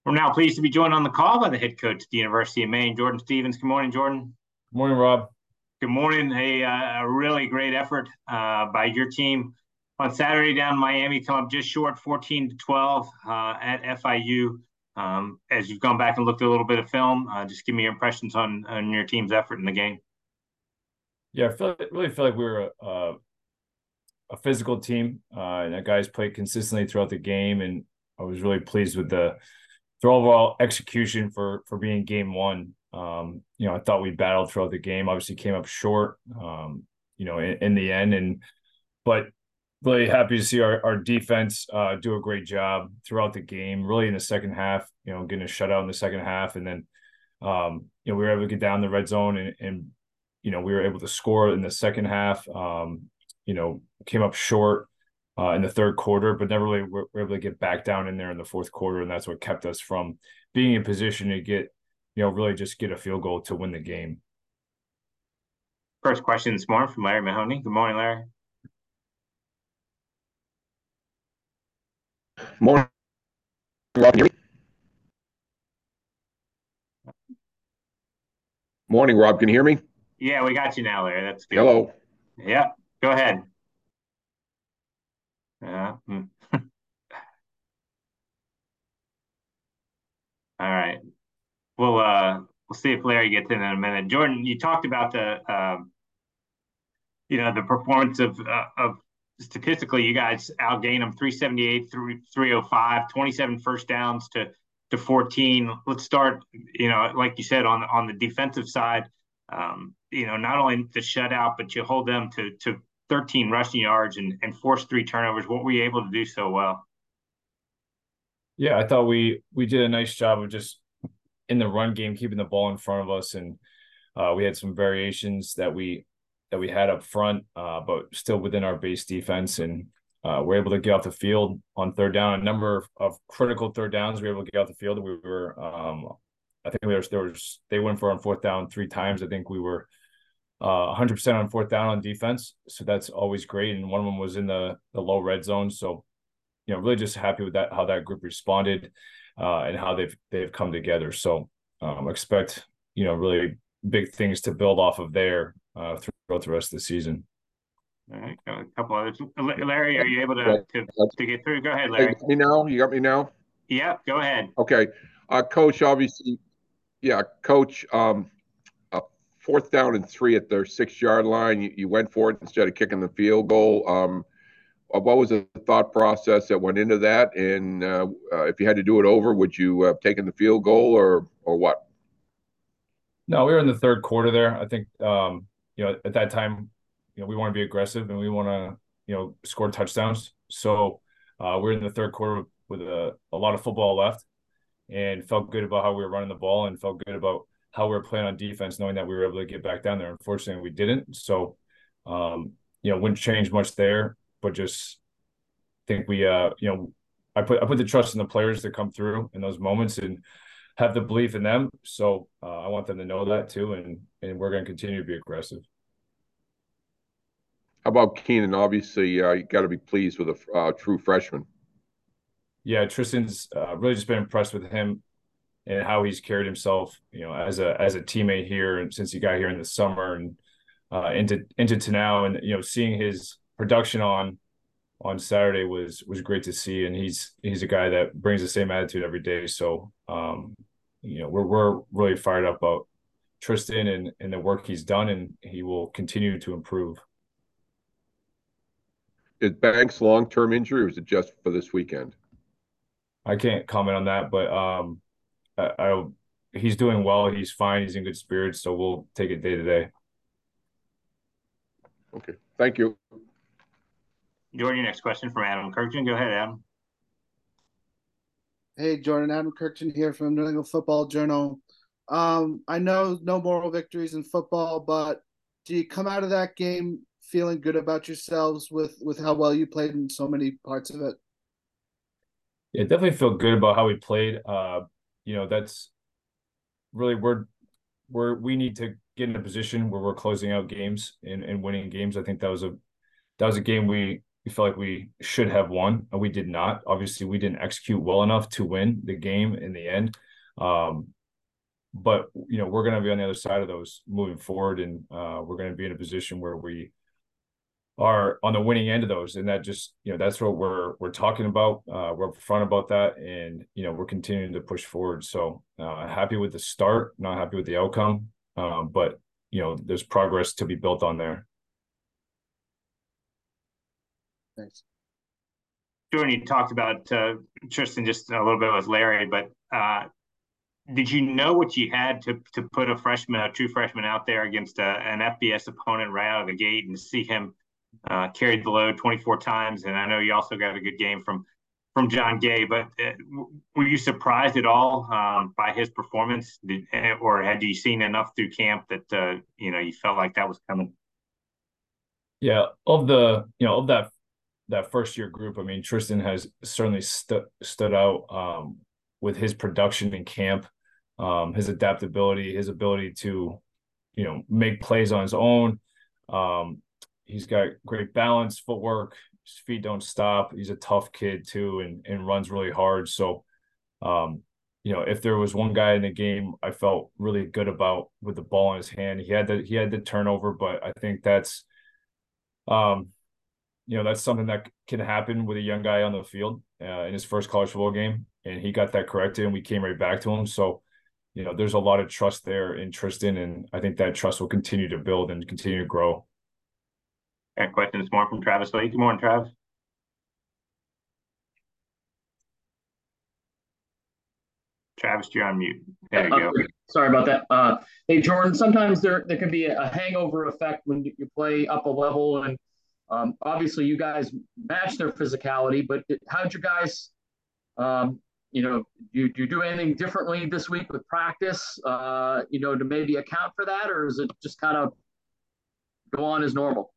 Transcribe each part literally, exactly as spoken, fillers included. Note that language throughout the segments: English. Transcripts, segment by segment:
We're now pleased to be joined on the call by the head coach at the University of Maine, Jordan Stevens. Good morning, Jordan. Good morning, Rob. Good morning. A, uh, a really great effort uh, by your team on Saturday down in Miami. Come up just short, fourteen to twelve uh, at F I U. Um, as you've gone back and looked at a little bit of film, uh, just give me your impressions on, on your team's effort in the game. Yeah, I feel, really feel like we were a, a, a physical team, uh, and that guys played consistently throughout the game, and I was really pleased with the their overall execution for for being game one. Um, you know, I thought we battled throughout the game. Obviously, came up short, um, you know, in, in the end, and but really happy to see our, our defense uh, do a great job throughout the game. Really in the second half, you know, getting a shutout in the second half, and then um, you know we were able to get down the red zone and, and you know we were able to score in the second half. Um, you know, came up short uh, in the third quarter, but never really were, were able to get back down in there in the fourth quarter, and that's what kept us from being in position to get, you know, really just get a field goal to win the game. First question this morning from Larry Mahoney. Good morning, Larry. Morning, Rob. Can you hear me? Morning, Rob. Can you hear me? Yeah, we got you now, Larry. That's good. Hello. Yeah, go ahead. Yeah. Hmm. All right. We'll uh we'll see if Larry gets in in a minute. Jordan, you talked about the um, you know, the performance of uh, of statistically, you guys outgained them three seventy-eight through three oh five, twenty-seven first downs to to fourteen. Let's start, you know, like you said, on on the defensive side. Um, you know, not only the shutout, but you hold them to to thirteen rushing yards and, and force three turnovers. What were you able to do so well? Yeah, I thought we we did a nice job of just in the run game keeping the ball in front of us, and uh, we had some variations that we that we had up front, uh, but still within our base defense, and uh, we're able to get off the field on third down. A number of, of critical third downs we were able to get off the field. We were, um, I think there was, there was they went for on fourth down three times. I think we were uh, one hundred percent on fourth down on defense, so that's always great. And one of them was in the the low red zone, so you know, really just happy with that, how that group responded, uh, and how they've they've come together. So um, expect, you know, really big things to build off of there uh, throughout the rest of the season. All right, a couple others. Larry, are you able to to, to get through? Go ahead, Hey, Larry. got me now? You got me now? Yep, go ahead. Okay. Uh, Coach, obviously, yeah, Coach, um, uh, fourth down and three at their six-yard line. You, you went for it instead of kicking the field goal. Um, uh, what was the thought process that went into that? And uh, uh, if you had to do it over, would you have taken the field goal or or what? No, we were in the third quarter there. I think, um, you know, at that time, you know, we want to be aggressive and we want to, you know, score touchdowns. So uh, we're in the third quarter with a, a lot of football left, and felt good about how we were running the ball and felt good about how we were playing on defense, knowing that we were able to get back down there. Unfortunately, we didn't. So, um, you know, wouldn't change much there, but just think we, uh, you know, I put I put the trust in the players to come through in those moments and have the belief in them. So uh, I want them to know that too, and and we're going to continue to be aggressive. How about Keenan? Obviously, uh, you got to be pleased with a uh, true freshman. Yeah, Tristan's uh, really just been impressed with him and how he's carried himself, you know, as a as a teammate here, and since he got here in the summer and uh, into into to now, and you know, seeing his production on on Saturday was was great to see, and he's he's a guy that brings the same attitude every day. So, um, you know, we're we're really fired up about Tristan and and the work he's done, and he will continue to improve. Is Banks long-term injury or is it just for this weekend? I can't comment on that, but um, I, I he's doing well. He's fine. He's in good spirits. So we'll take it day to day. Okay, thank you. Jordan, your next question from Adam Kirkland. Go ahead, Adam. Hey, Jordan, Adam Kirkton here from New England Football Journal. Um, I know no moral victories in football, but do you come out of that game feeling good about yourselves with with how well you played in so many parts of it? Yeah, definitely feel good about how we played. Uh, you know, that's really we're we're we need to get in a position where we're closing out games and, and winning games. I think that was a that was a game we we felt like we should have won, and we did not. Obviously, we didn't execute well enough to win the game in the end. Um, but you know, we're going to be on the other side of those moving forward, and uh, we're going to be in a position where we are on the winning end of those, and that just, you know, that's what we're we're talking about. Uh, we're upfront about that, and you know, we're continuing to push forward. So uh, happy with the start, not happy with the outcome, um, but you know, there's progress to be built on there. Thanks. Jordan, you talked about uh, Tristan just a little bit with Larry, but uh, did you know what you had to to put a freshman, a true freshman, out there against a, an F B S opponent right out of the gate, and to see him uh, carry the load twenty-four times? And I know you also got a good game from from John Gay, but uh, were you surprised at all um, by his performance, Did, or had you seen enough through camp that uh, you know, you felt like that was coming? Yeah, of the you know of that that first year group, I mean, Tristan has certainly stu- stood out um, with his production in camp, um, his adaptability, his ability to, you know, make plays on his own. Um, he's got great balance, footwork, his feet don't stop. He's a tough kid too, and and runs really hard. So, um, you know, if there was one guy in the game I felt really good about with the ball in his hand, he had the he had the turnover, but I think that's, um, you know, that's something that can happen with a young guy on the field uh, in his first college football game, and he got that corrected, and we came right back to him. So, you know, there's a lot of trust there in Tristan, and I think that trust will continue to build and continue to grow. Got questions more from Travis Lee. Good morning, Travis. Travis, you're on mute. There you uh, go. Sorry about that. Uh, hey, Jordan, sometimes there, there can be a hangover effect when you play up a level, and um, obviously you guys match their physicality, but how'd you guys, um, you know, do, do you do anything differently this week with practice, uh, you know, to maybe account for that, or is it just kind of go on as normal?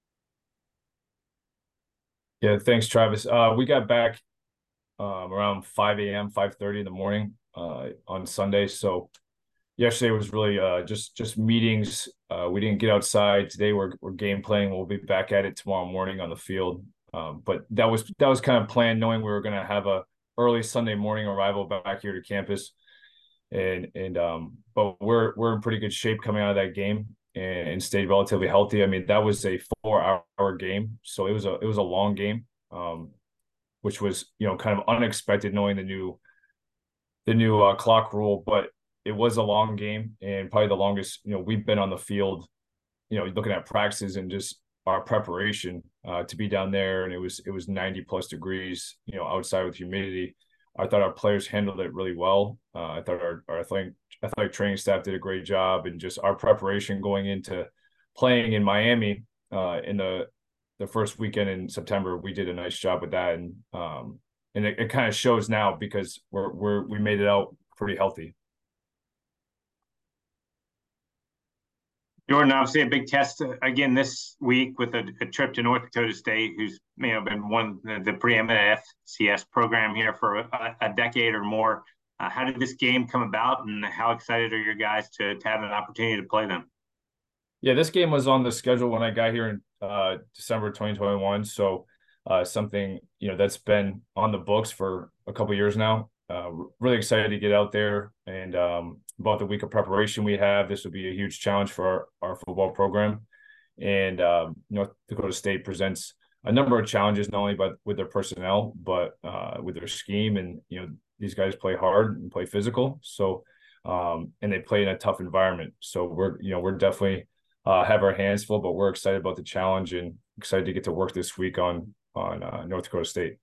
Yeah, thanks, Travis. Uh, we got back um, around five a m, five thirty in the morning uh, on Sunday. So yesterday was really uh, just just meetings. Uh, we didn't get outside. Today we're we're game playing. We'll be back at it tomorrow morning on the field. Um, but that was that was kind of planned, knowing we were going to have a early Sunday morning arrival back here to campus. And and um, but we're we're in pretty good shape coming out of that game, and, and stayed relatively healthy. I mean, that was a four-hour game, so it was a it was a long game, um, which was, you know, kind of unexpected, knowing the new the new uh, clock rule. But it was a long game, and probably the longest, you know, we've been on the field, you know, looking at practices and just our preparation uh, to be down there. And it was, it was ninety plus degrees, you know, outside with humidity. I thought our players handled it really well. Uh, I thought our, our athletic, athletic training staff did a great job, and just our preparation going into playing in Miami uh, in the, the first weekend in September, we did a nice job with that. And, um, and it, it kind of shows now, because we're, we're, we made it out pretty healthy. Jordan, obviously a big test uh, again this week with a, a trip to North Dakota State, who's, you know, been one the, the preeminent F C S program here for a, a decade or more. Uh, how did this game come about, and how excited are your guys to, to have an opportunity to play them? Yeah, this game was on the schedule when I got here in uh, December twenty twenty-one. So uh, something, you know, that's been on the books for a couple of years now. Uh, really excited to get out there, and um, about the week of preparation we have. This will be a huge challenge for our, our football program. And um, North Dakota State presents a number of challenges, not only by, with their personnel, but uh, with their scheme. And, you know, these guys play hard and play physical. So, um, and they play in a tough environment. So we're, you know, we're definitely uh, have our hands full, but we're excited about the challenge and excited to get to work this week on, on uh, North Dakota State.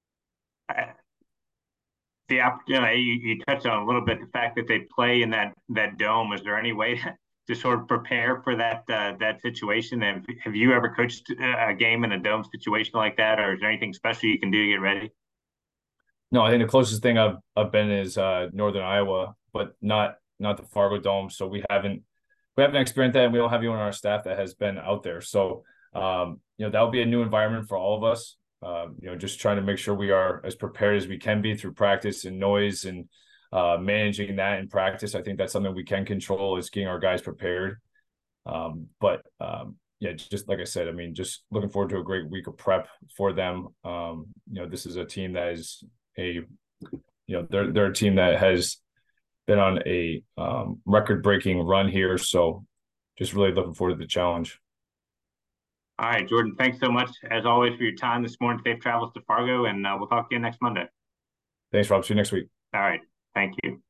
The opportunity, you, you touched on a little bit the fact that they play in that that dome. Is there any way to, to sort of prepare for that uh, that situation? And have you ever coached a game in a dome situation like that, or is there anything special you can do to get ready? No, I think the closest thing I've I've been is uh, Northern Iowa, but not not the Fargo Dome. So we haven't we haven't experienced that, and we don't have anyone on our staff that has been out there. So um, you know, that'll be a new environment for all of us. Uh, you know, just trying to make sure we are as prepared as we can be through practice and noise, and uh, managing that in practice. I think that's something we can control, is getting our guys prepared. Um, but um, yeah, just like I said, I mean, just looking forward to a great week of prep for them. Um, you know, this is a team that is a, you know, they're they're a team that has been on a um, record-breaking run here, so just really looking forward to the challenge. All right, Jordan, thanks so much as always for your time this morning. Safe travels to Fargo, and uh, we'll talk to you next Monday. Thanks, Rob. See you next week. All right, thank you.